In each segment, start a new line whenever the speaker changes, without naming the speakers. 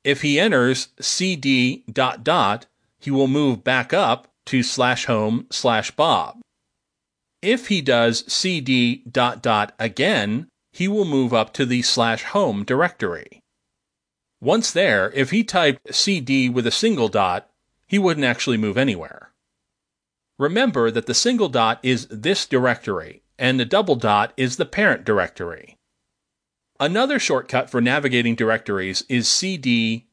If he enters cd ... he will move back up to /home/Bob. If he does cd ... again, he will move up to the /home directory. Once there, if he typed cd with a single dot, he wouldn't actually move anywhere. Remember that the single dot is this directory, and the double dot is the parent directory. Another shortcut for navigating directories is cd-.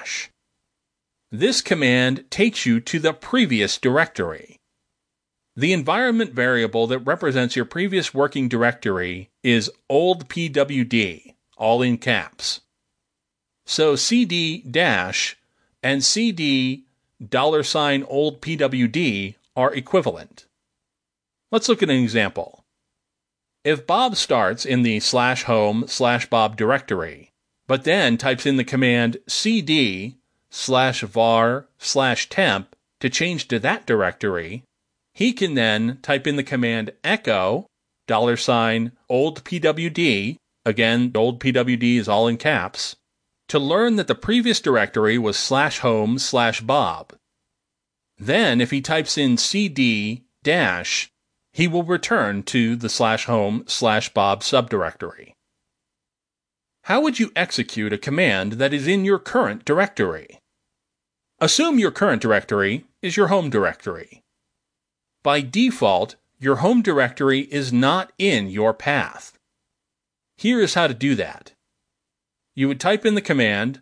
This command takes you to the previous directory. The environment variable that represents your previous working directory is old pwd, all in caps. So cd- and cd $old pwd are equivalent. Let's look at an example. If Bob starts in the /home/Bob directory, but then types in the command cd/var/temp to change to that directory, he can then type in the command echo $old pwd, again, old pwd is all in caps, to learn that the previous directory was /home/Bob. Then, if he types in cd-, he will return to the /home/Bob subdirectory. How would you execute a command that is in your current directory? Assume your current directory is your home directory. By default, your home directory is not in your path. Here is how to do that. You would type in the command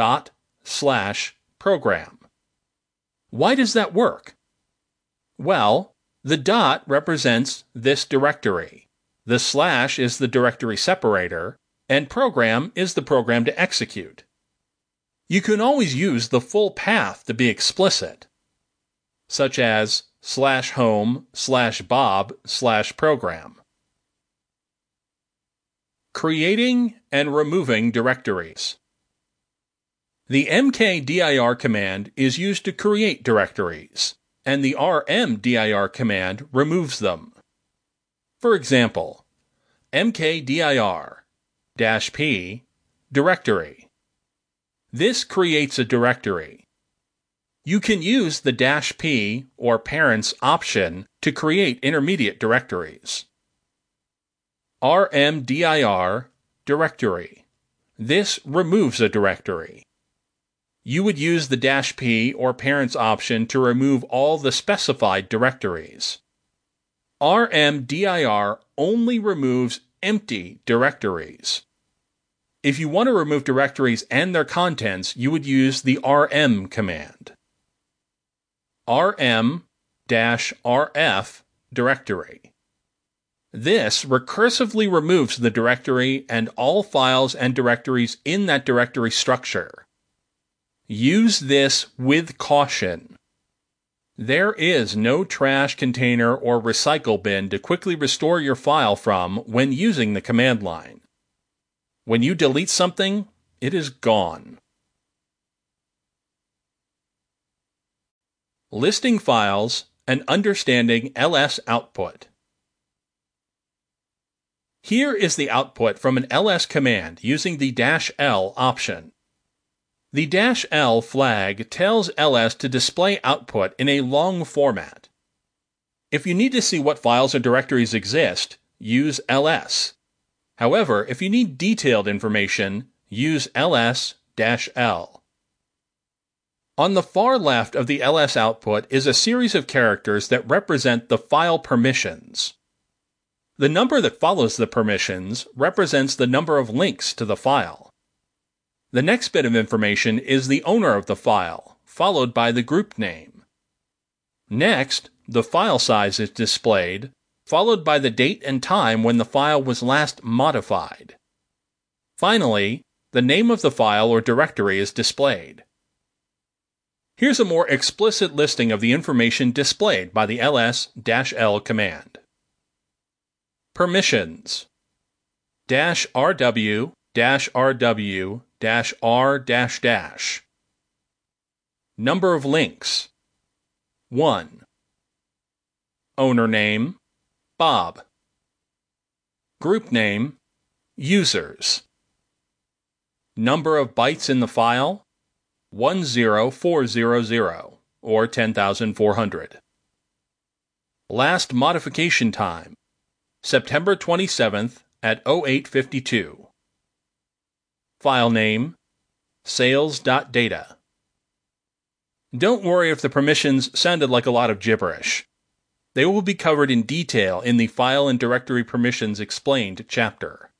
/program. Why does that work? Well, the dot represents this directory, the slash is the directory separator, and program is the program to execute. You can always use the full path to be explicit, such as /home/Bob/program. Creating and removing directories. The mkdir command is used to create directories, and the rmdir command removes them. For example, mkdir-p directory. This creates a directory. You can use the -p or parents option to create intermediate directories. rmdir directory. This removes a directory. You would use the -p or parents option to remove all the specified directories. rmdir only removes empty directories. If you want to remove directories and their contents, you would use the rm command. rm-rf directory. This recursively removes the directory and all files and directories in that directory structure. Use this with caution. There is no trash container or recycle bin to quickly restore your file from when using the command line. When you delete something, it is gone. Listing files and understanding ls output. Here is the output from an ls command using the -l option. The -l flag tells ls to display output in a long format. If you need to see what files or directories exist, use ls. However, if you need detailed information, use ls-l. On the far left of the ls output is a series of characters that represent the file permissions. The number that follows the permissions represents the number of links to the file. The next bit of information is the owner of the file, followed by the group name. Next, the file size is displayed, followed by the date and time when the file was last modified. Finally, the name of the file or directory is displayed. Here's a more explicit listing of the information displayed by the ls-l command. Permissions: -rw, -rw, -r-. Number of links: 1. Owner name: Bob. Group name: Users. Number of bytes in the file: 10400, or 10,400. Last modification time, September 27th at 0852. File name, sales.data. Don't worry if the permissions sounded like a lot of gibberish. They will be covered in detail in the File and Directory Permissions Explained chapter.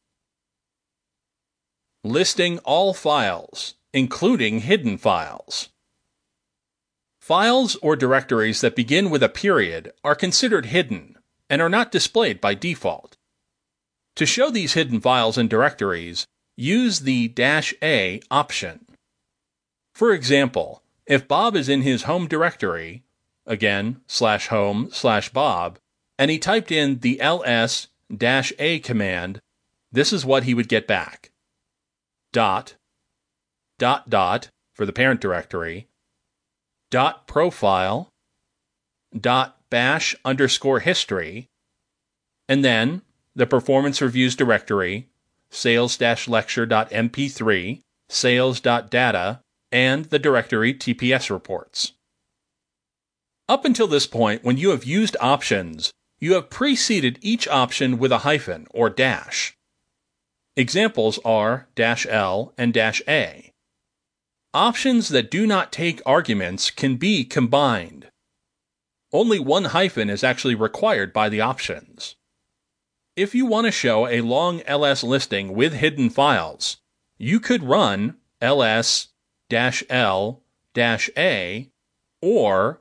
Listing all files, including hidden files. Files or directories that begin with a period are considered hidden and are not displayed by default. To show these hidden files and directories, use the -A option. For example, if Bob is in his home directory, again /home/Bob, and he typed in the ls-a command, this is what he would get back. Dot for the parent directory, .profile, .bash_history, and then the performance reviews directory, sales-lecture.mp3, sales.data, and the directory TPS reports. Up until this point, when you have used options, you have preceded each option with a hyphen or dash. Examples are -L and -A. Options that do not take arguments can be combined. Only one hyphen is actually required by the options. If you want to show a long ls listing with hidden files, you could run ls-l-a or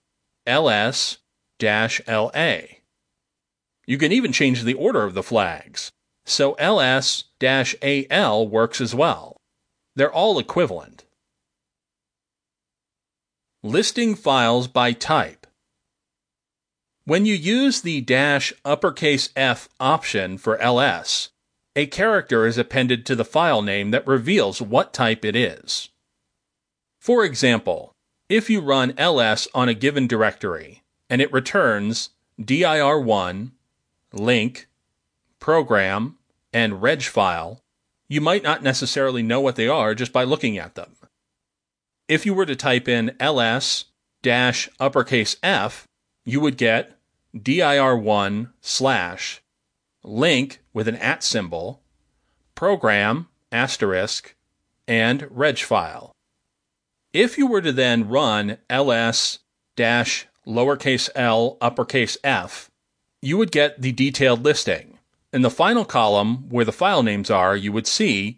ls-la. You can even change the order of the flags, so ls-al works as well. They're all equivalent. Listing files by type. When you use the -F option for ls, a character is appended to the file name that reveals what type it is. For example, if you run ls on a given directory and it returns dir1, link, program, and reg file, you might not necessarily know what they are just by looking at them. If you were to type in ls-F, you would get dir1/ link with an @ symbol, program, *, and reg file. If you were to then run ls-F, you would get the detailed listing. In the final column, where the file names are, you would see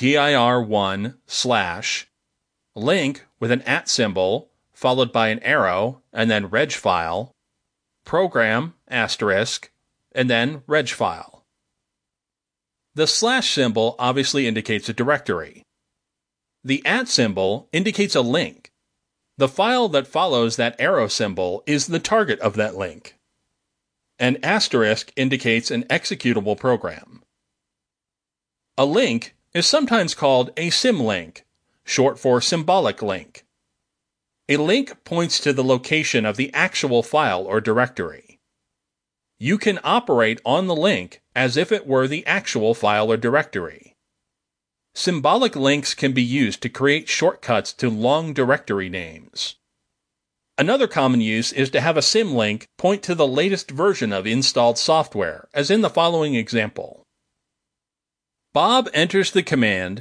dir1/ link with an @ symbol, followed by an arrow, and then reg file, program, *, and then reg file. The / symbol obviously indicates a directory. The @ symbol indicates a link. The file that follows that arrow symbol is the target of that link. An asterisk indicates an executable program. A link is sometimes called a symlink, short for symbolic link. A link points to the location of the actual file or directory. You can operate on the link as if it were the actual file or directory. Symbolic links can be used to create shortcuts to long directory names. Another common use is to have a symlink point to the latest version of installed software, as in the following example. Bob enters the command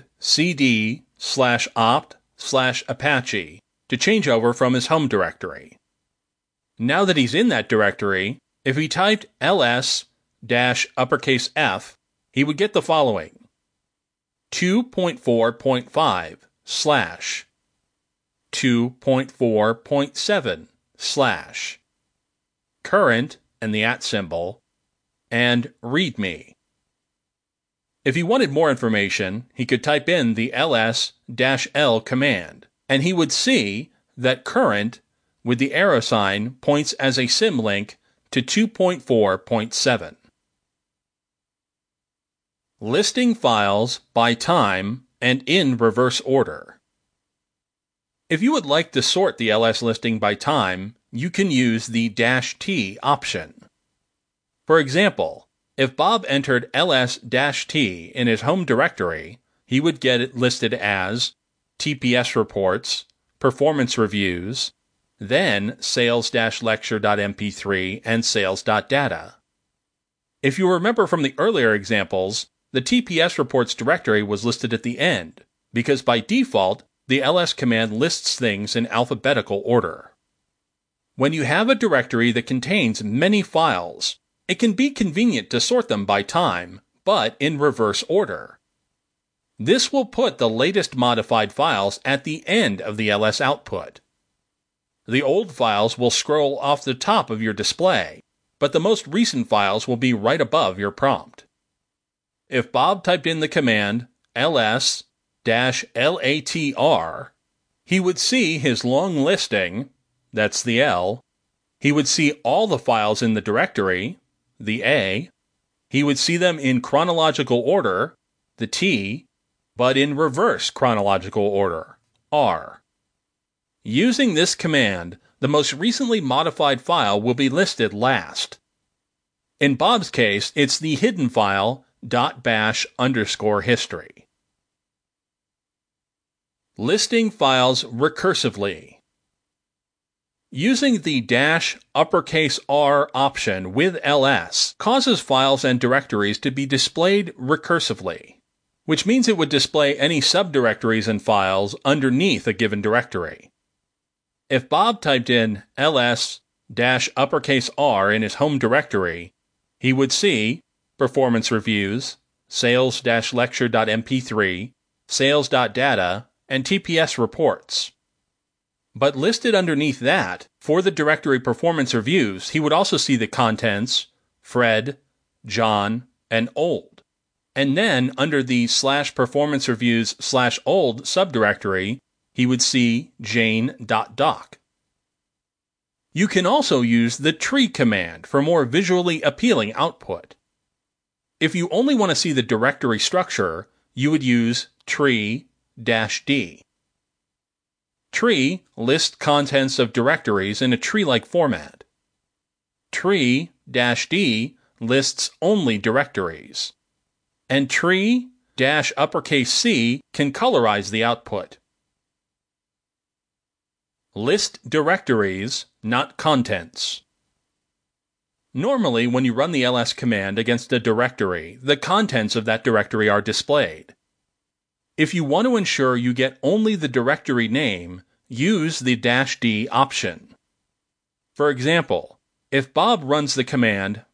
cd/opt/apache to change over from his home directory. Now that he's in that directory, if he typed ls-F, he would get the following: 2.4.5/ 2.4.7/ current and the @ symbol, and readme. If he wanted more information, he could type in the ls-l command, and he would see that current with the arrow sign points as a symlink to 2.4.7. Listing files by time and in reverse order. If you would like to sort the ls listing by time, you can use the -T option. For example, if Bob entered ls-T in his home directory, he would get it listed as TPS reports, performance reviews, then sales-lecture.mp3 and sales.data. If you remember from the earlier examples, the TPS reports directory was listed at the end, because by default, the ls command lists things in alphabetical order. When you have a directory that contains many files, it can be convenient to sort them by time, but in reverse order. This will put the latest modified files at the end of the ls output. The old files will scroll off the top of your display, but the most recent files will be right above your prompt. If Bob typed in the command ls-latr, he would see his long listing, that's the L. He would see all the files in the directory, the A. He would see them in chronological order, the T, but in reverse chronological order, R. Using this command, the most recently modified file will be listed last. In Bob's case, it's the hidden file .bash_history. Listing files recursively. Using the -R option with ls causes files and directories to be displayed recursively, which means it would display any subdirectories and files underneath a given directory. If Bob typed in ls-R in his home directory, he would see performance reviews, sales-lecture.mp3, sales.data, and TPS reports. But listed underneath that, for the directory performance reviews, he would also see the contents, Fred, John, and old. And then under the /performance reviews/old subdirectory, he would see jane.doc. You can also use the tree command for more visually appealing output. If you only want to see the directory structure, you would use tree-d. Tree lists contents of directories in a tree-like format. Tree-d lists only directories. And tree-C can colorize the output. List directories, not contents. Normally, when you run the ls command against a directory, the contents of that directory are displayed. If you want to ensure you get only the directory name, use the -d option. For example, if Bob runs the command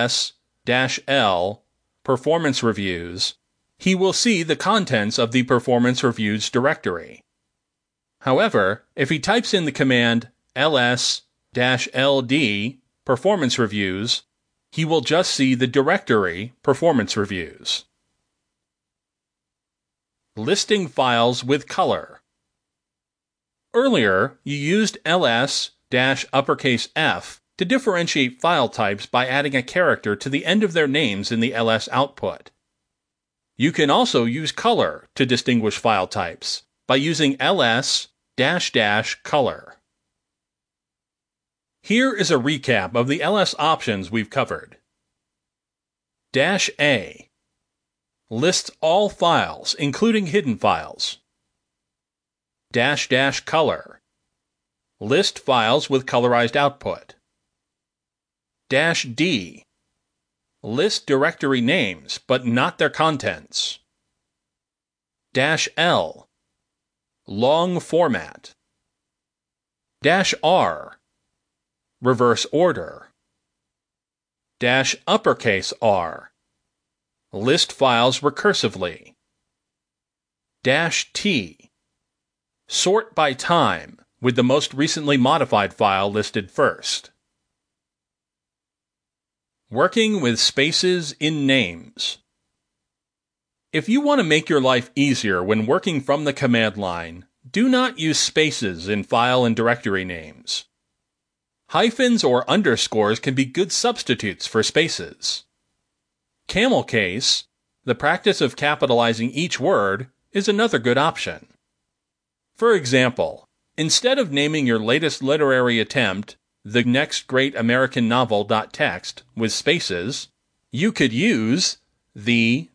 ls-l performance reviews, he will see the contents of the performance reviews directory. However, if he types in the command ls-ld performance reviews, he will just see the directory performance reviews. Listing files with color. Earlier, you used ls-F to differentiate file types by adding a character to the end of their names in the ls output. You can also use color to distinguish file types by using ls-color. Here is a recap of the ls options we've covered. -A lists all files, including hidden files. -color list files with colorized output. -D list directory names, but not their contents. -L long format. -R reverse order. -R list files recursively. -T sort by time, with the most recently modified file listed first. Working with spaces in names. If you want to make your life easier when working from the command line, do not use spaces in file and directory names. Hyphens or underscores can be good substitutes for spaces. Camel case, the practice of capitalizing each word, is another good option. For example, instead of naming your latest literary attempt, The Next Great American Novel.txt, with spaces, you could use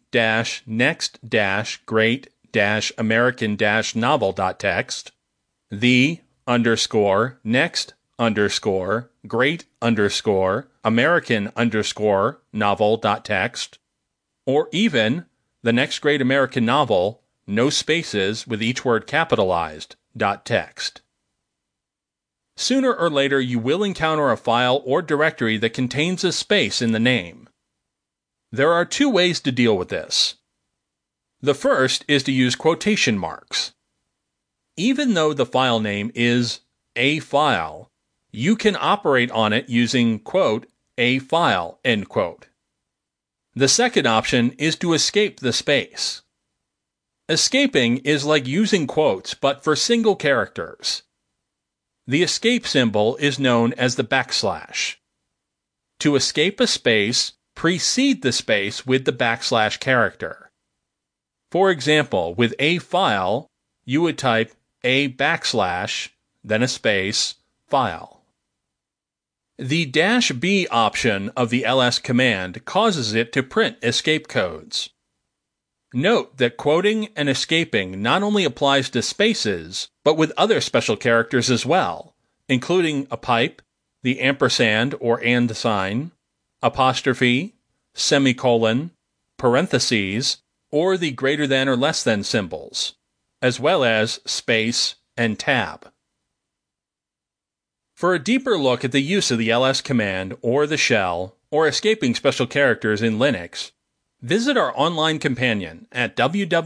the-next-great-american-novel.txt, the underscore next underscore great underscore American underscore novel.txt, or even the next great American novel, no spaces with each word capitalized, .txt. Sooner or later you will encounter a file or directory that contains a space in the name. There are two ways to deal with this. The first is to use quotation marks. Even though the file name is a file, you can operate on it using, quote, a file, end quote. The second option is to escape the space. Escaping is like using quotes, but for single characters. The escape symbol is known as the backslash. To escape a space, precede the space with the backslash character. For example, with a file, you would type a backslash, then a space, file. The -B option of the ls command causes it to print escape codes. Note that quoting and escaping not only applies to spaces, but with other special characters as well, including a pipe, the ampersand or and sign, apostrophe, semicolon, parentheses, or the greater than or less than symbols, as well as space and tab. For a deeper look at the use of the ls command or the shell, or escaping special characters in Linux, visit our online companion at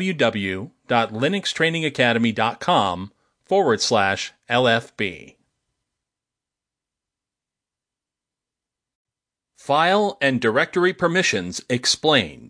www.linuxtrainingacademy.com/LFB. File and Directory Permissions Explained.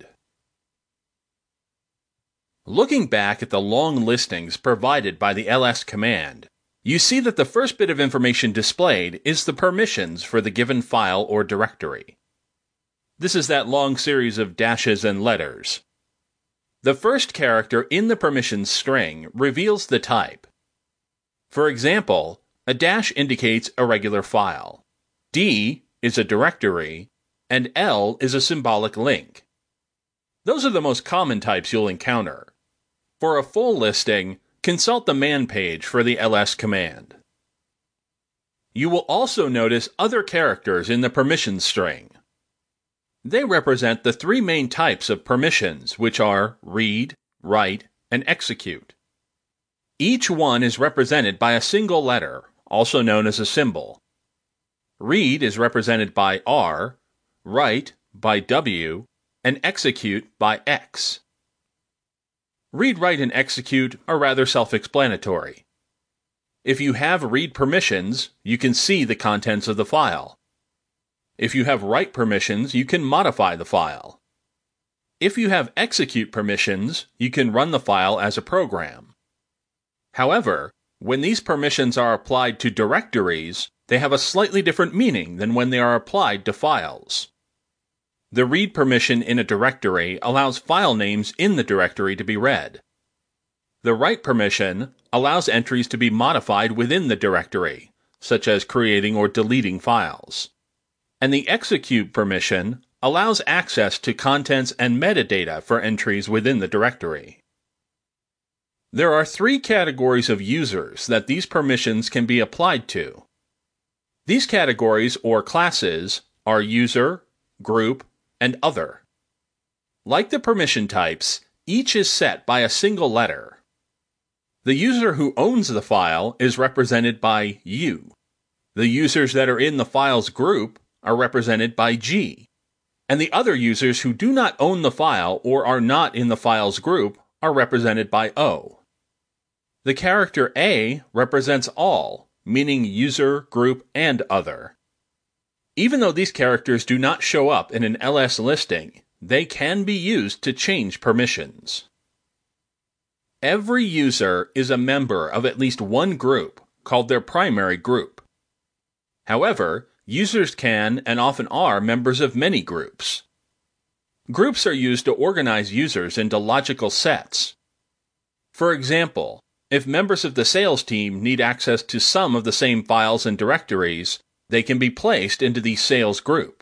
Looking back at the long listings provided by the ls command, you see that the first bit of information displayed is the permissions for the given file or directory. This is that long series of dashes and letters. The first character in the permissions string reveals the type. For example, a dash indicates a regular file, D is a directory, and L is a symbolic link. Those are the most common types you'll encounter. For a full listing, consult the man page for the ls command. You will also notice other characters in the permissions string. They represent the three main types of permissions, which are read, write, and execute. Each one is represented by a single letter, also known as a symbol. Read is represented by R, write by W, and execute by X. Read, write, and execute are rather self-explanatory. If you have read permissions, you can see the contents of the file. If you have write permissions, you can modify the file. If you have execute permissions, you can run the file as a program. However, when these permissions are applied to directories, they have a slightly different meaning than when they are applied to files. The read permission in a directory allows file names in the directory to be read. The write permission allows entries to be modified within the directory, such as creating or deleting files. And the execute permission allows access to contents and metadata for entries within the directory. There are three categories of users that these permissions can be applied to. These categories or classes are user, group, and other. Like the permission types, each is set by a single letter. The user who owns the file is represented by U. The users that are in the file's group are represented by G, and the other users who do not own the file or are not in the file's group are represented by O. The character A represents all, meaning user, group, and other. Even though these characters do not show up in an ls listing, they can be used to change permissions. Every user is a member of at least one group, called their primary group. However, users can and often are members of many groups. Groups are used to organize users into logical sets. For example, if members of the sales team need access to some of the same files and directories, they can be placed into the sales group.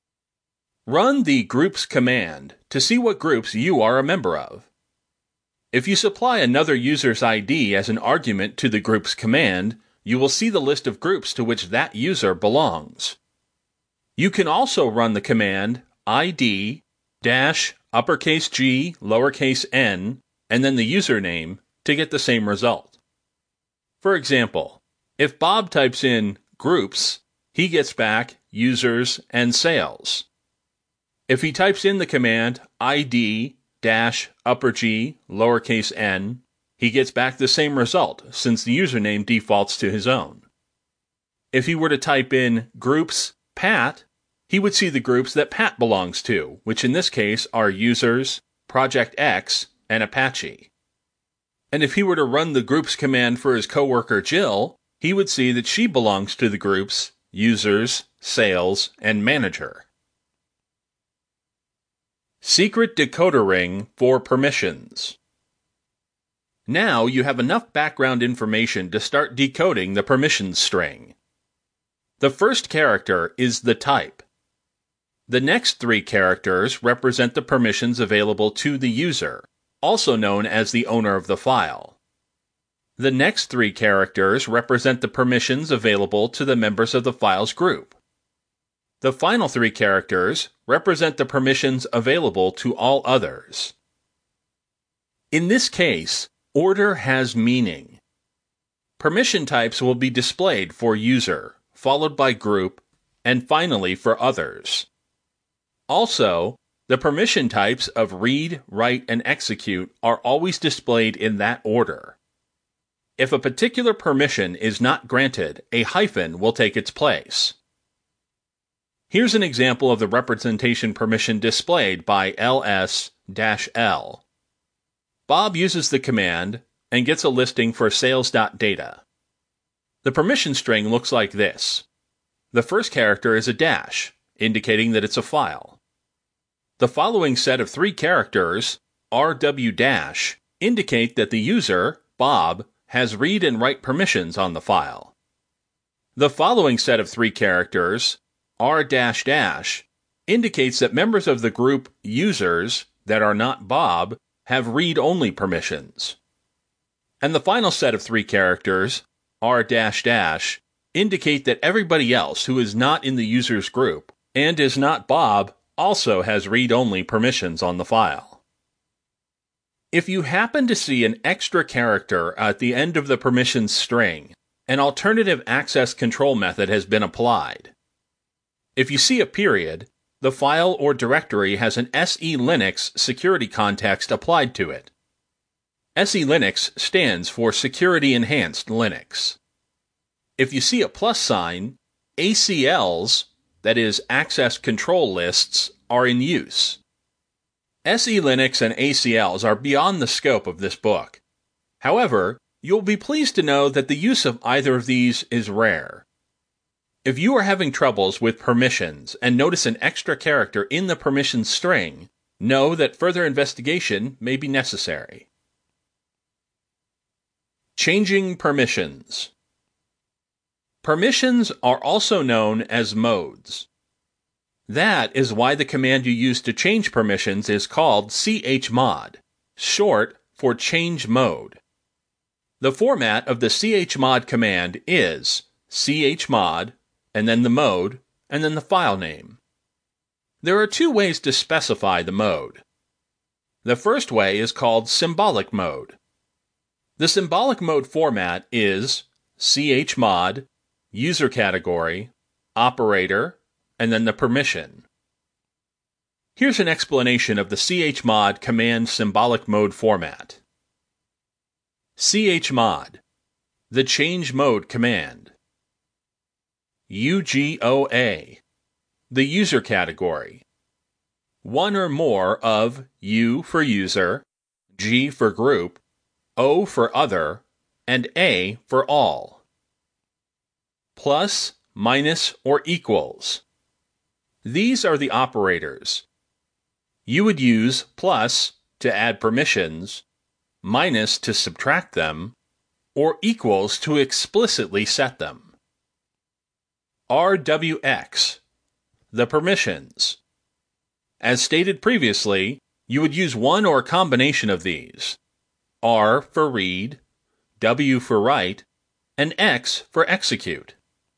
Run the groups command to see what groups you are a member of. If you supply another user's ID as an argument to the groups command, you will see the list of groups to which that user belongs. You can also run the command id -uppercase G lowercase n and then the username to get the same result. For example, if Bob types in groups, he gets back users and sales. If he types in the command id -upper G lowercase n, he gets back the same result since the username defaults to his own. If he were to type in groups Pat, he would see the groups that Pat belongs to, which in this case are users, Project X, and Apache. And if he were to run the groups command for his coworker Jill, he would see that she belongs to the groups users, sales, and manager. Secret decoder ring for permissions. Now you have enough background information to start decoding the permissions string. The first character is the type. The next three characters represent the permissions available to the user, also known as the owner of the file. The next three characters represent the permissions available to the members of the file's group. The final three characters represent the permissions available to all others. In this case, order has meaning. Permission types will be displayed for user, followed by group, and finally for others. Also, the permission types of read, write, and execute are always displayed in that order. If a particular permission is not granted, a hyphen will take its place. Here's an example of the representation permission displayed by ls-l. Bob uses the command and gets a listing for sales.data. The permission string looks like this. The first character is a dash, indicating that it's a file. The following set of three characters, rw-, indicate that the user, Bob, has read and write permissions on the file. The following set of three characters, r-, indicates that members of the group users that are not Bob have read-only permissions. And the final set of three characters, r-, indicate that everybody else who is not in the user's group and is not Bob also has read-only permissions on the file. If you happen to see an extra character at the end of the permissions string, an alternative access control method has been applied. If you see a period, the file or directory has an SELinux security context applied to it. SELinux stands for Security Enhanced Linux. If you see a plus sign, ACLs, that is, access control lists, are in use. SELinux and ACLs are beyond the scope of this book. However, you'll be pleased to know that the use of either of these is rare. If you are having troubles with permissions and notice an extra character in the permissions string, know that further investigation may be necessary. Changing permissions. Permissions are also known as modes. That is why the command you use to change permissions is called chmod, short for change mode. The format of the chmod command is chmod, and then the mode, and then the file name. There are two ways to specify the mode. The first way is called symbolic mode. The symbolic mode format is chmod, user category, operator, and then the permission. Here's an explanation of the chmod command symbolic mode format. Chmod, the change mode command. UGOA, the user category. One or more of U for user, G for group, O for other, and A for all. Plus, minus, or equals. These are the operators. You would use plus to add permissions, minus to subtract them, or equals to explicitly set them. RWX, the permissions. As stated previously, you would use one or a combination of these. R for read, W for write, and X for execute.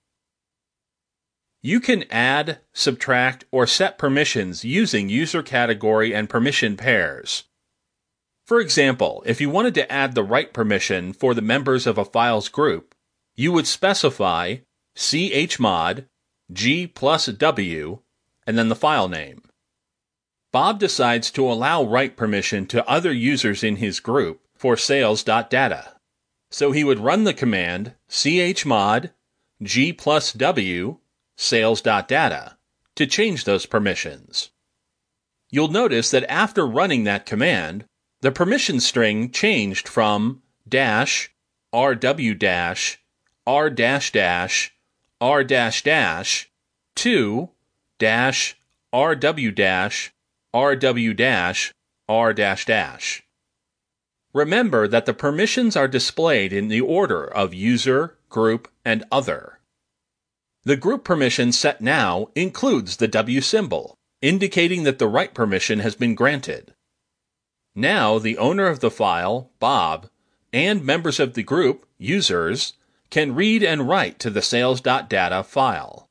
You can add, subtract, or set permissions using user category and permission pairs. For example, if you wanted to add the write permission for the members of a file's group, you would specify chmod G plus W and then the file name. Bob decides to allow write permission to other users in his group for sales.data. So he would run the command chmod G plus W sales.data to change those permissions. You'll notice that after running that command, the permission string changed from dash rw dash r dash dash r dash dash to dash rw dash rw dash r dash dash. Remember that the permissions are displayed in the order of user, group, and other. The group permission set now includes the W symbol, indicating that the write permission has been granted. Now the owner of the file, Bob, and members of the group, users, can read and write to the sales.data file.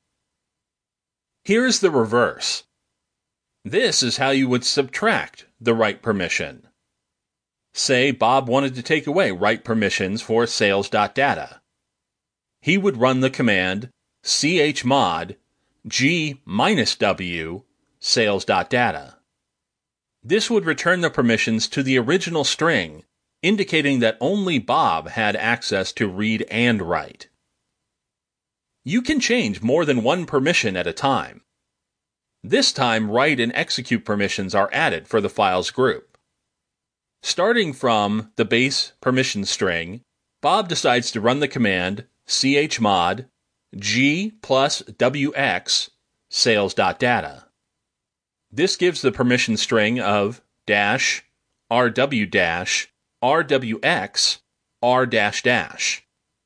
Here's the reverse. This is how you would subtract the write permission. Say Bob wanted to take away write permissions for sales.data. He would run the command chmod G minus W sales.data. This would return the permissions to the original string, indicating that only Bob had access to read and write. You can change more than one permission at a time. This time, write and execute permissions are added for the file's group. Starting from the base permission string, Bob decides to run the command chmod G plus WX sales.data. This gives the permission string of dash RW dash RWX R dash dash.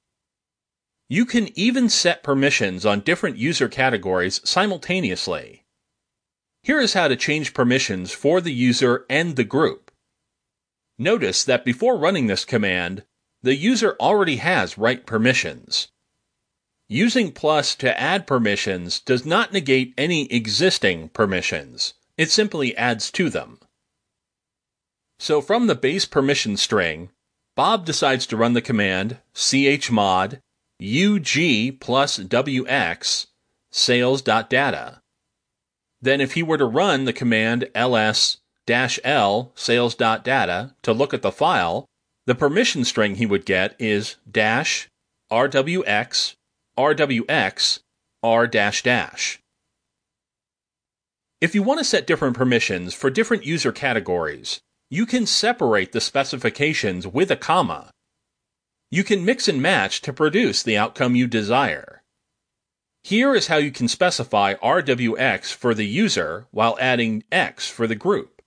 You can even set permissions on different user categories simultaneously. Here is how to change permissions for the user and the group. Notice that before running this command, the user already has write permissions. Using plus to add permissions does not negate any existing permissions. It simply adds to them. So from the base permission string, Bob decides to run the command chmod UG plus WX sales.data. Then if he were to run the command ls-l sales.data to look at the file, the permission string he would get is dash rwx rwx r dash dash. If you want to set different permissions for different user categories, you can separate the specifications with a comma. You can mix and match to produce the outcome you desire. Here is how you can specify RWX for the user while adding X for the group.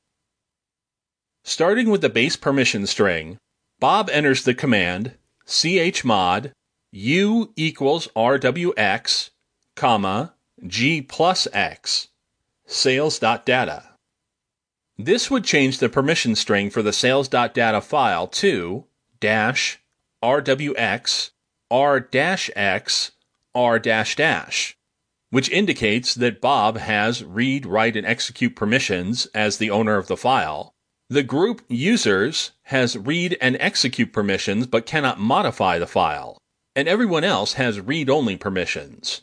Starting with the base permission string, Bob enters the command chmod U equals RWX, comma, G plus X, sales.data. This would change the permission string for the sales.data file to dash RWX R dash X R dash dash, which indicates that Bob has read, write, and execute permissions as the owner of the file. The group users has read and execute permissions but cannot modify the file, and everyone else has read-only permissions.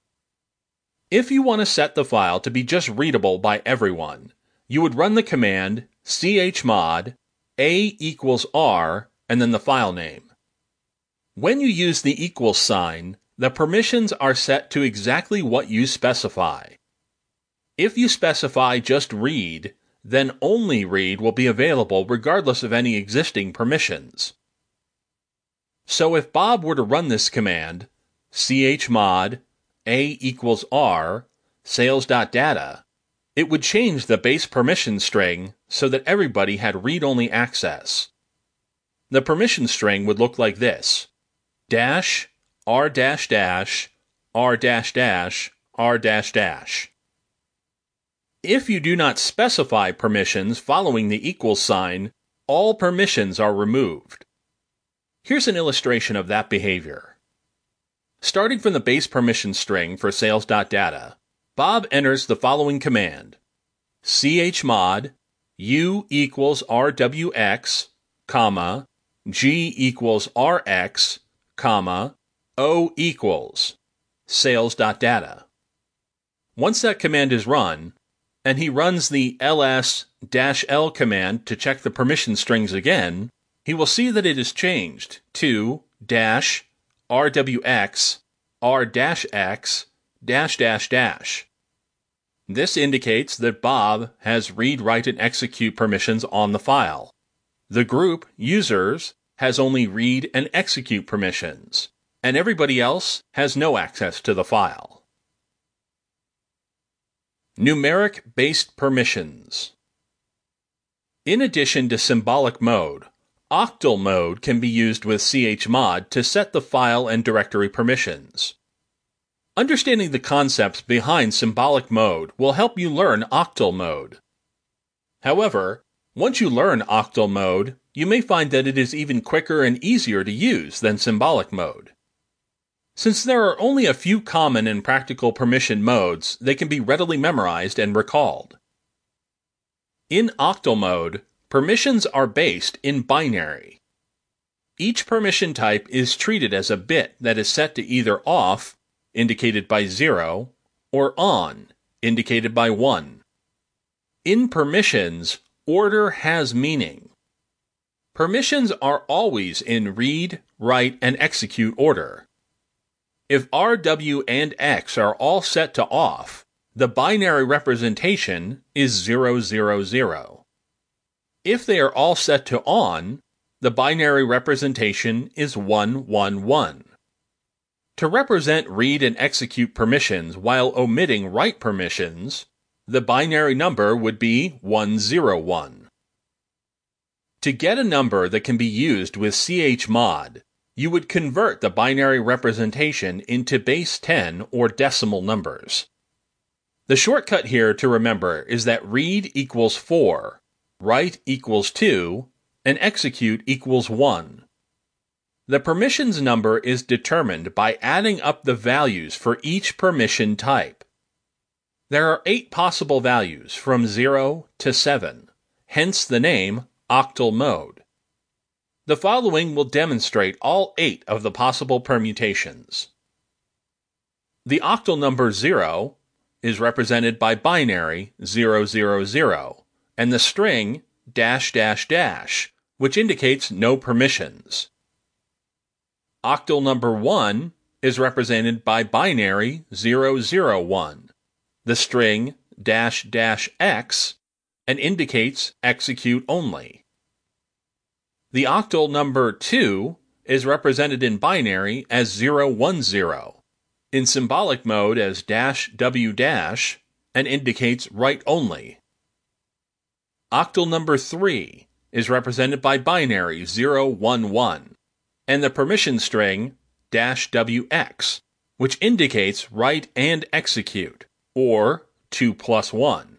If you want to set the file to be just readable by everyone, you would run the command chmod A equals R and then the file name. When you use the equals sign, the permissions are set to exactly what you specify. If you specify just read, then only read will be available regardless of any existing permissions. So if Bob were to run this command, chmod A equals R sales.data, it would change the base permission string so that everybody had read-only access. The permission string would look like this: dash R dash dash R dash dash R dash dash. If you do not specify permissions following the equals sign, all permissions are removed. Here's an illustration of that behavior. Starting from the base permission string for sales.data, Bob enters the following command: chmod u equals rwx, g equals rx, o equals sales.data. Once that command is run, and he runs the ls-l command to check the permission strings again, he will see that it is changed to -rwx r-x --. This indicates that Bob has read, write, and execute permissions on the file. The group, users, has only read and execute permissions, and everybody else has no access to the file. Numeric-based permissions. In addition to symbolic mode, octal mode can be used with chmod to set the file and directory permissions. Understanding the concepts behind symbolic mode will help you learn octal mode. However, once you learn octal mode, you may find that it is even quicker and easier to use than symbolic mode. Since there are only a few common and practical permission modes, they can be readily memorized and recalled. In octal mode, permissions are based in binary. Each permission type is treated as a bit that is set to either off, indicated by 0, or on, indicated by 1. In permissions, order has meaning. Permissions are always in read, write, and execute order. If R, W, and X are all set to off, the binary representation is 0, 0, 0. If they are all set to on, the binary representation is 1, 1, 1. To represent read and execute permissions while omitting write permissions, the binary number would be 101. To get a number that can be used with chmod, you would convert the binary representation into base 10 or decimal numbers. The shortcut here to remember is that read equals 4, write equals 2, and execute equals 1. The permissions number is determined by adding up the values for each permission type. There are 8 possible values from 0 to 7, hence the name octal mode. The following will demonstrate all 8 of the possible permutations. The octal number 0 is represented by binary 000, and the string --, which indicates no permissions. Octal number 1 is represented by binary 001, the string --x, and indicates execute only. The octal number 2 is represented in binary as 010, in symbolic mode as -w-, and indicates write only. Octal number 3 is represented by binary 011, and the permission string -wx, which indicates write and execute, or 2 + 1.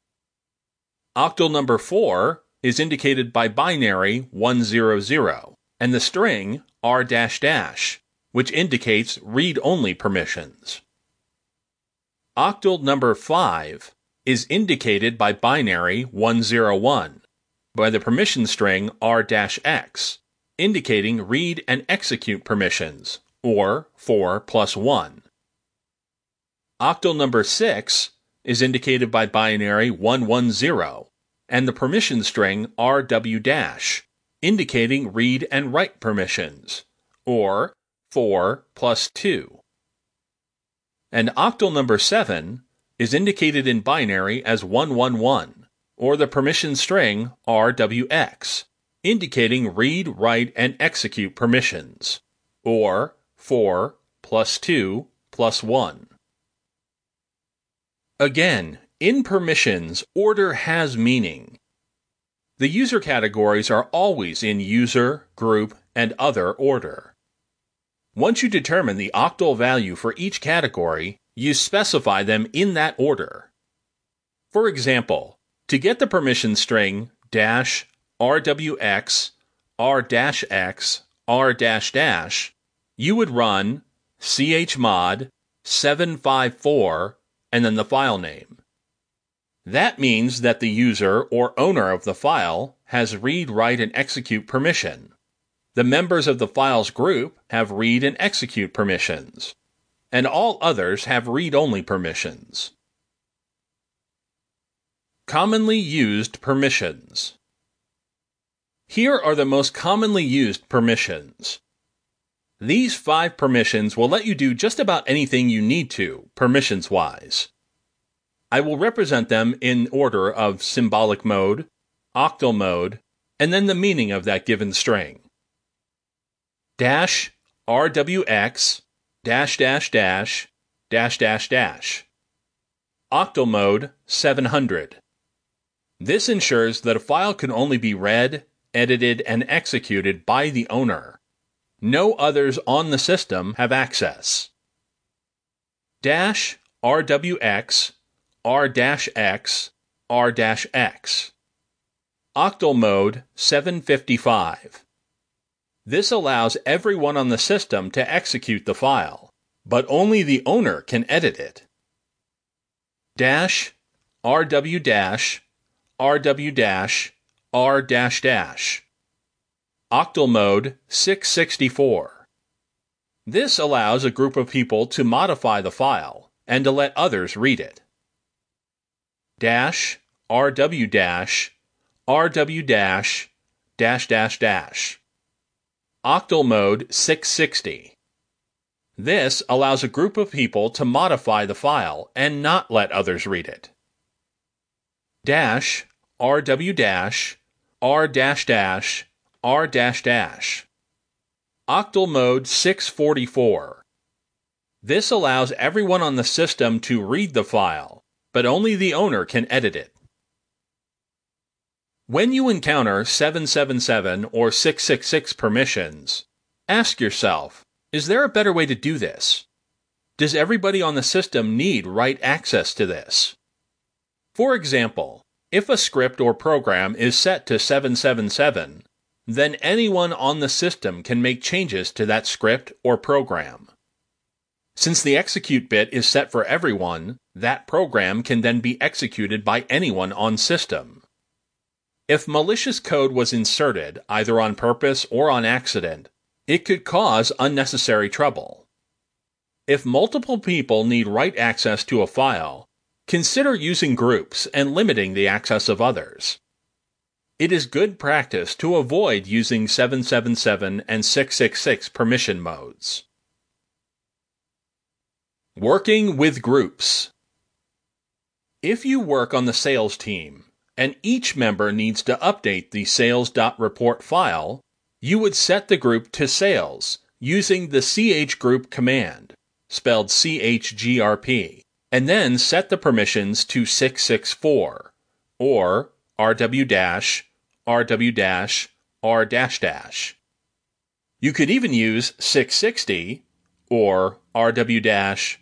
Octal number 4 is indicated by binary 100, and the string r-, which indicates read-only permissions. Octal number 5 is indicated by binary 101, by the permission string r-x, indicating read and execute permissions, or 4 + 1. Octal number 6 is indicated by binary 110, and the permission string rw-, indicating read and write permissions, or 4 + 2. And octal number 7 is indicated in binary as 111, or the permission string rwx, indicating read, write, and execute permissions, or 4 + 2 + 1. Again, in permissions, order has meaning. The user categories are always in user, group, and other order. Once you determine the octal value for each category, you specify them in that order. For example, to get the permission string rwx r-x r-, you would run chmod 754 and then the file name. That means that the user or owner of the file has read, write, and execute permission. The members of the file's group have read and execute permissions, and all others have read-only permissions. Commonly used permissions. Here are the most commonly used permissions. These 5 permissions will let you do just about anything you need to, permissions-wise. I will represent them in order of symbolic mode, octal mode, and then the meaning of that given string. -rwx --, octal mode 700. This ensures that a file can only be read, edited, and executed by the owner. No others on the system have access. -rwx r-x r-x, octal mode 755. This allows everyone on the system to execute the file, but only the owner can edit it. -rw rw r-, octal mode 664. This allows a group of people to modify the file and to let others read it. -rw rw octal mode 660. This allows a group of people to modify the file and not let others read it. -rw r-, r-, octal mode 644. This allows everyone on the system to read the file, but only the owner can edit it. When you encounter 777 or 666 permissions, ask yourself, is there a better way to do this? Does everybody on the system need write access to this? For example, if a script or program is set to 777, then anyone on the system can make changes to that script or program. Since the execute bit is set for everyone, that program can then be executed by anyone on system. If malicious code was inserted, either on purpose or on accident, it could cause unnecessary trouble. If multiple people need write access to a file, consider using groups and limiting the access of others. It is good practice to avoid using 777 and 666 permission modes. Working with groups. If you work on the sales team, and each member needs to update the sales.report file, you would set the group to sales using the chgroup command, spelled chgrp, and then set the permissions to 664, or rw rw r-. You could even use 660, or rw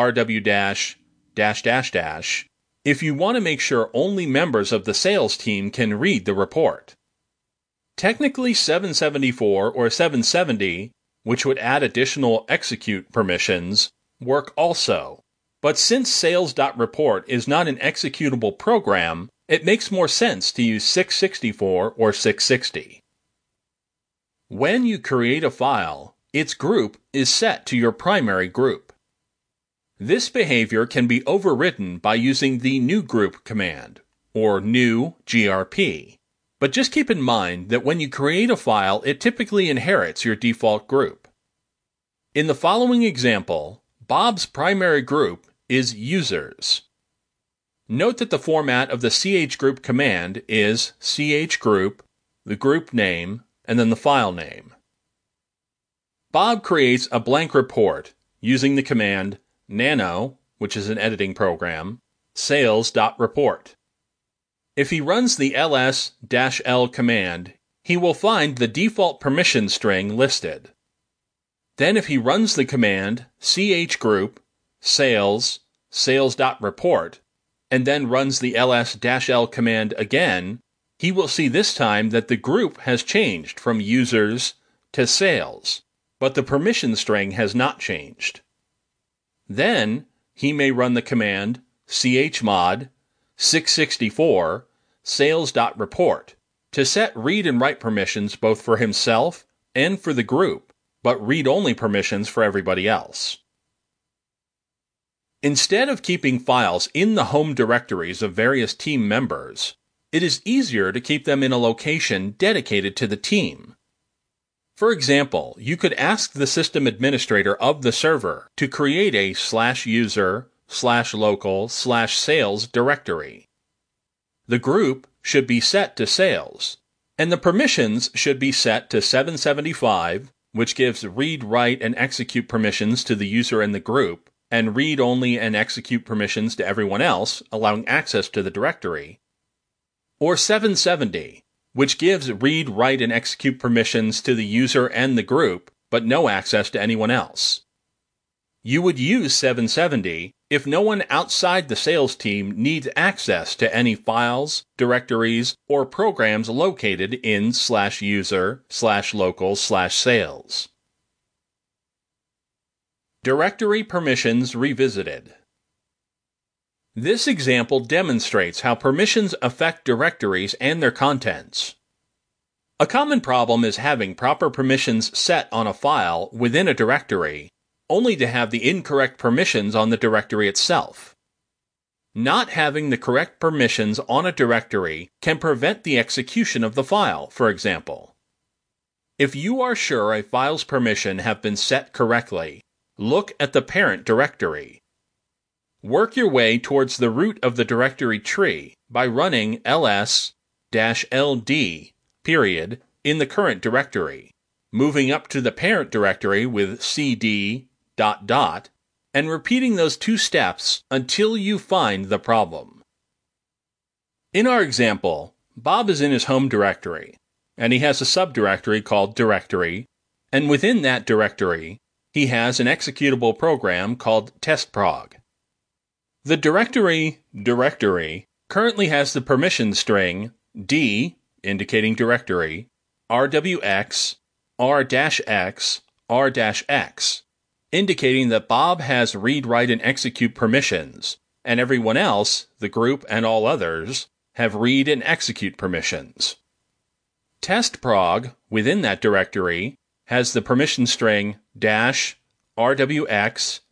rw if you want to make sure only members of the sales team can read the report. Technically 774 or 770, which would add additional execute permissions, work also. But since sales.report is not an executable program, it makes more sense to use 664 or 660. When you create a file, its group is set to your primary group. This behavior can be overridden by using the newgroup command, or new grp. But just keep in mind that when you create a file, it typically inherits your default group. In the following example, Bob's primary group is users. Note that the format of the chgroup command is chgroup, the group name, and then the file name. Bob creates a blank report using the command nano, which is an editing program, sales.report. If he runs the ls-l command, he will find the default permission string listed. Then if he runs the command chgroup sales.report, and then runs the ls-l command again, he will see this time that the group has changed from users to sales, but the permission string has not changed. Then he may run the command chmod 664 sales.report to set read and write permissions both for himself and for the group, but read-only permissions for everybody else. Instead of keeping files in the home directories of various team members, it is easier to keep them in a location dedicated to the team. For example, you could ask the system administrator of the server to create a /user/local/sales directory. The group should be set to sales, and the permissions should be set to 775, which gives read, write, and execute permissions to the user and the group, and read-only and execute permissions to everyone else, allowing access to the directory, or 770, which gives read, write, and execute permissions to the user and the group, but no access to anyone else. You would use 770 if no one outside the sales team needs access to any files, directories, or programs located in /user/local/sales. Directory permissions revisited. This example demonstrates how permissions affect directories and their contents. A common problem is having proper permissions set on a file within a directory, only to have the incorrect permissions on the directory itself. Not having the correct permissions on a directory can prevent the execution of the file, for example. If you are sure a file's permissions have been set correctly, look at the parent directory. Work your way towards the root of the directory tree by running ls-ld in the current directory, moving up to the parent directory with cd ... and repeating those two steps until you find the problem. In our example, Bob is in his home directory, and he has a subdirectory called directory, and within that directory, he has an executable program called testprog. The directory currently has the permission string d, indicating directory, rwx, r-x, r-x, indicating that Bob has read, write, and execute permissions, and everyone else, the group and all others, have read and execute permissions. Testprog, within that directory, has the permission string -rwx,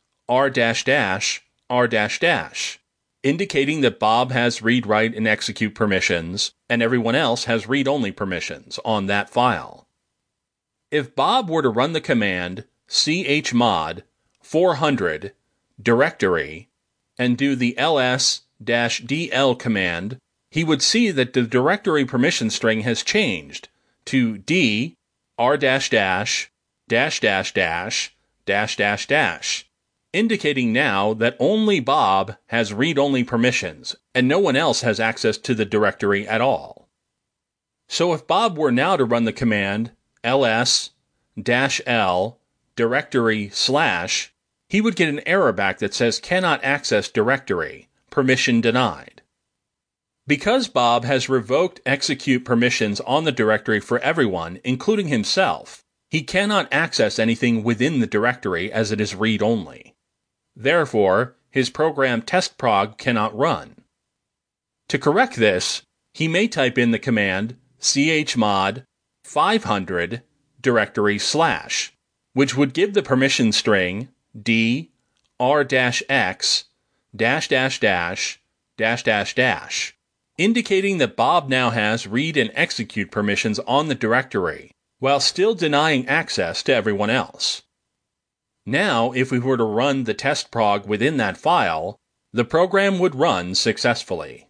r-r-, indicating that Bob has read, write, and execute permissions, and everyone else has read-only permissions on that file. If Bob were to run the command chmod 400 directory and do the ls-dl command, he would see that the directory permission string has changed to d r-, indicating now that only Bob has read-only permissions and no one else has access to the directory at all. So if Bob were now to run the command ls-l directory /, he would get an error back that says cannot access directory, permission denied. Because Bob has revoked execute permissions on the directory for everyone, including himself, he cannot access anything within the directory as it is read-only. Therefore, his program testprog cannot run. To correct this, he may type in the command chmod 500 directory /, which would give the permission string d r-x --, indicating that Bob now has read and execute permissions on the directory, while still denying access to everyone else. Now, if we were to run the testprog within that file, the program would run successfully.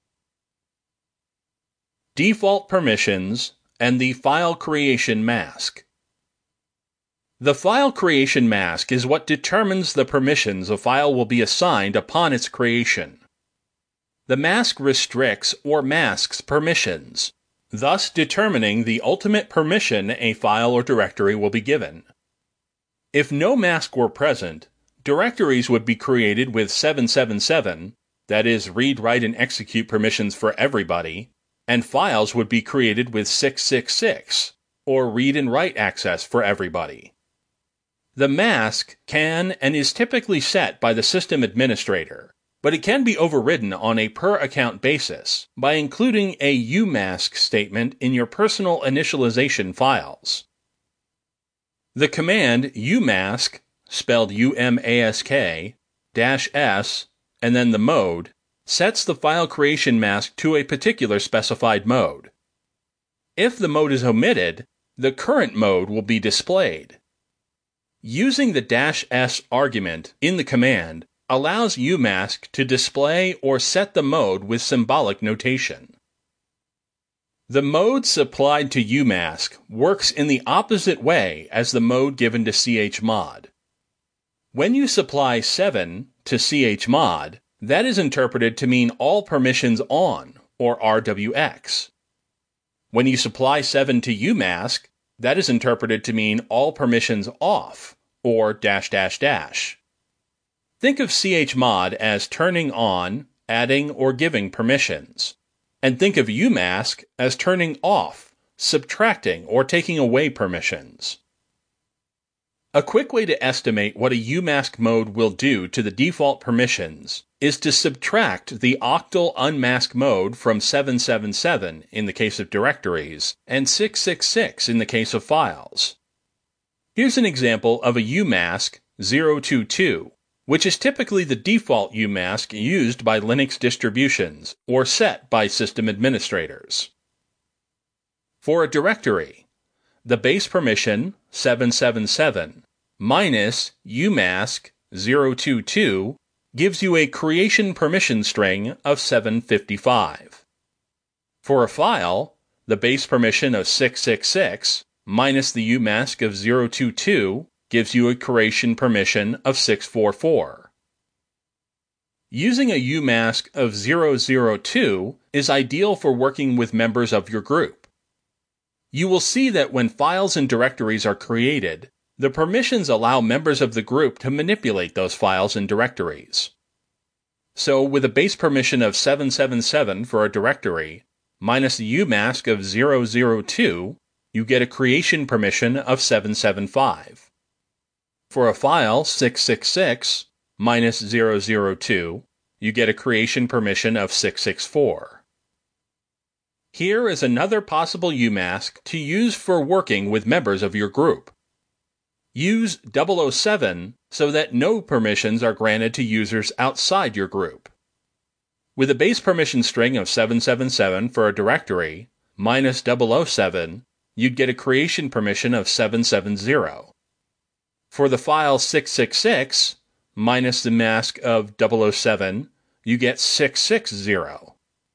Default permissions and the file creation mask. The file creation mask is what determines the permissions a file will be assigned upon its creation. The mask restricts or masks permissions, thus determining the ultimate permission a file or directory will be given. If no mask were present, directories would be created with 777, that is, read, write, and execute permissions for everybody, and files would be created with 666, or read and write access for everybody. The mask can and is typically set by the system administrator, but it can be overridden on a per-account basis by including a umask statement in your personal initialization files. The command umask, spelled U-M-A-S-K, -S, and then the mode, sets the file creation mask to a particular specified mode. If the mode is omitted, the current mode will be displayed. Using the -S argument in the command allows umask to display or set the mode with symbolic notation. The mode supplied to umask works in the opposite way as the mode given to chmod. When you supply 7 to chmod, that is interpreted to mean all permissions on, or RWX. When you supply 7 to umask, that is interpreted to mean all permissions off, or --. Think of chmod as turning on, adding, or giving permissions, and think of umask as turning off, subtracting, or taking away permissions. A quick way to estimate what a umask mode will do to the default permissions is to subtract the octal unmask mode from 777 in the case of directories and 666 in the case of files. Here's an example of a umask 022, which is typically the default umask used by Linux distributions or set by system administrators. For a directory, the base permission 777 minus umask 022 gives you a creation permission string of 755. For a file, the base permission of 666 minus the umask of 022 gives you a creation permission of 644. Using a umask of 002 is ideal for working with members of your group. You will see that when files and directories are created, the permissions allow members of the group to manipulate those files and directories. So with a base permission of 777 for a directory, minus the umask of 002, you get a creation permission of 775. For a file 666, minus 002, you get a creation permission of 664. Here is another possible umask to use for working with members of your group. Use 007 so that no permissions are granted to users outside your group. With a base permission string of 777 for a directory, minus 007, you'd get a creation permission of 770. For the file 666, minus the mask of 007, you get 660.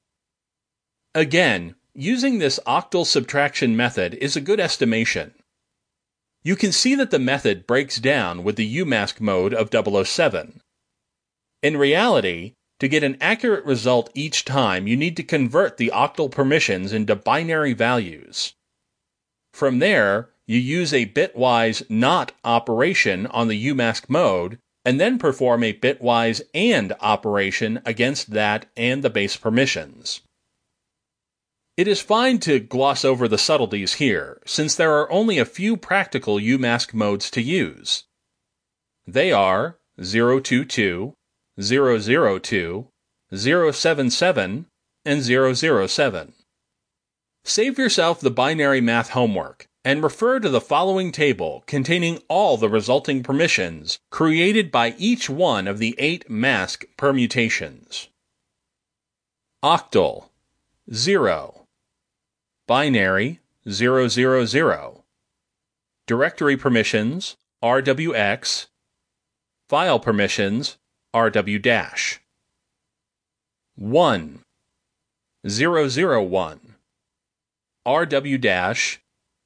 Again, using this octal subtraction method is a good estimation. You can see that the method breaks down with the umask mode of 007. In reality, to get an accurate result each time, you need to convert the octal permissions into binary values. From there, you use a bitwise NOT operation on the umask mode, and then perform a bitwise AND operation against that and the base permissions. It is fine to gloss over the subtleties here, since there are only a few practical umask modes to use. They are 022, 002, 077, and 007. Save yourself the binary math homework, and refer to the following table containing all the resulting permissions created by each one of the 8 mask permutations. Octal 0. Binary 000. Directory permissions RWX. File permissions RW-. 1. 001. RW-.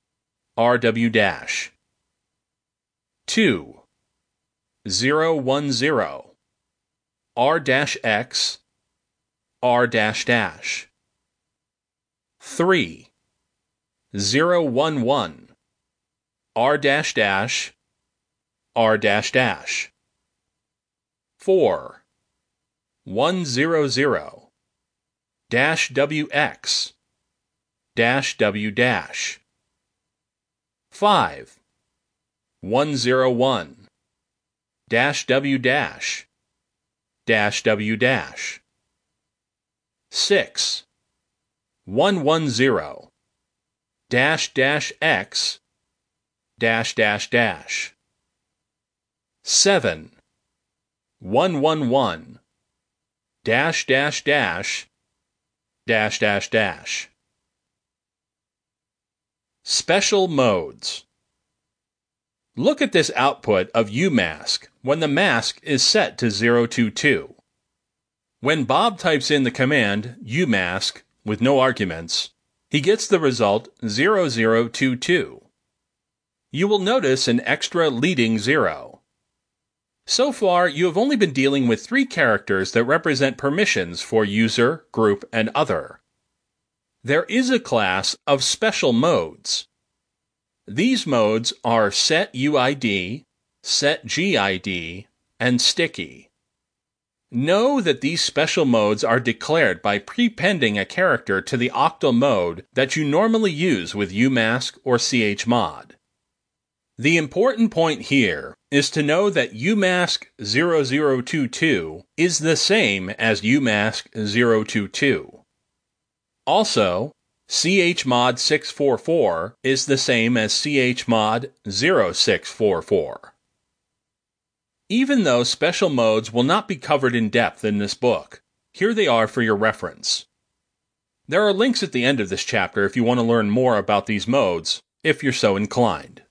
RW-. 2. 010. R-X. R-. 3. 011. R-. R-. 4. 100. -WX. -w-. 5. 101 -w-. -w. 6. 110 -x -. 7. 111 -. Special modes. Look at this output of UMask when the mask is set to 022. When Bob types in the command UMask with no arguments, he gets the result 0022. You will notice an extra leading 0. So far, you have only been dealing with 3 characters that represent permissions for user, group, and other. There is a class of special modes. These modes are setUID, setGID, and sticky. Know that these special modes are declared by prepending a character to the octal mode that you normally use with UMask or chmod. The important point here is to know that UMask 0022 is the same as UMask 022. Also, chmod 644 is the same as chmod 0644. Even though special modes will not be covered in depth in this book, here they are for your reference. There are links at the end of this chapter if you want to learn more about these modes, if you're so inclined.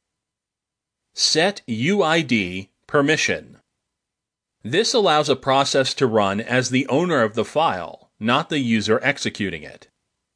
setUID permission. This allows a process to run as the owner of the file, not the user executing it.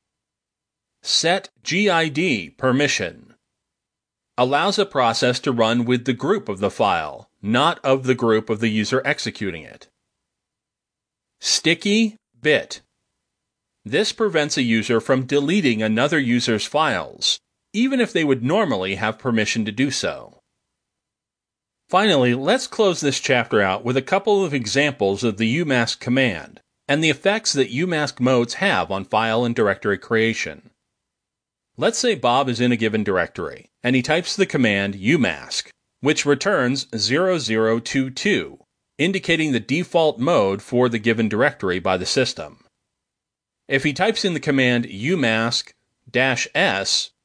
setGID permission allows a process to run with the group of the file, not of the group of the user executing it. Sticky bit. This prevents a user from deleting another user's files, even if they would normally have permission to do so. Finally, let's close this chapter out with a couple of examples of the UMask command and the effects that UMask modes have on file and directory creation. Let's say Bob is in a given directory, and he types the command UMask, which returns 0022, indicating the default mode for the given directory by the system. If he types in the command UMask -s,